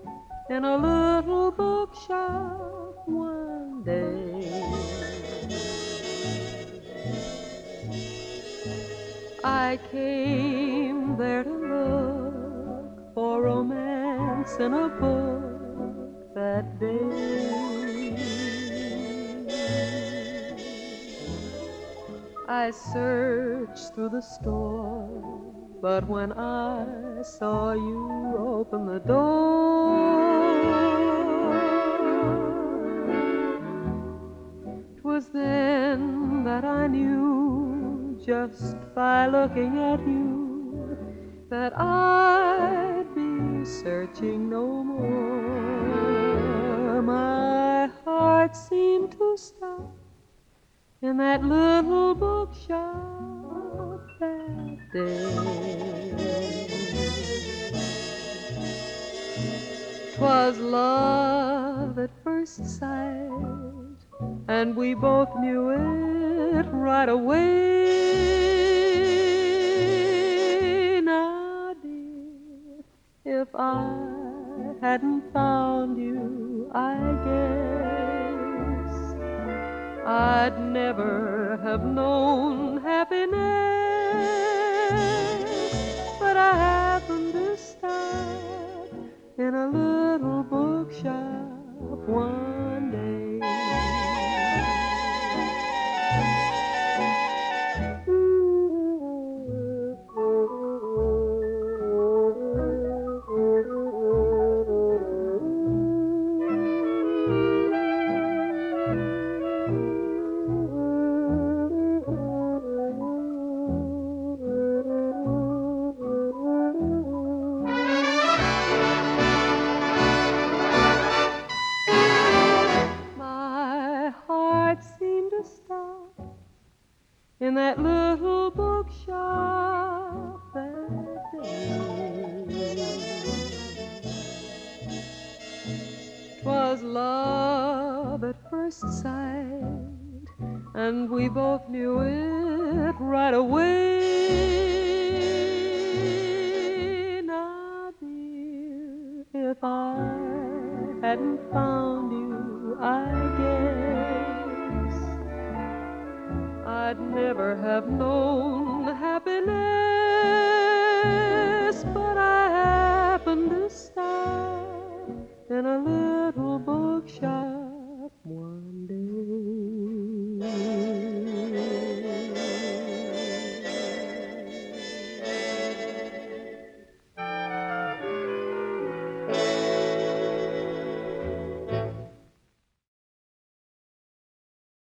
in a little bookshop one day. I came there to look for romance in a book that day. I searched through the store, but when I saw you open the door, 'twas then that I knew, just by looking at you, that I'd be searching no more. My heart seemed to stop in that little bookshop that day. 'Twas love at first sight, and we both knew it right away. Now, dear, if I hadn't found you, I guess I'd never have known happiness. But I happened to stop in a little bookshop one day. My heart seemed to stop in that little bookshop that day. 'Twas love at first sight, and we both knew it right away. Now, dear, if I hadn't found you, I guess I'd never have known happiness. But I happened to stop in a little bookshop one day.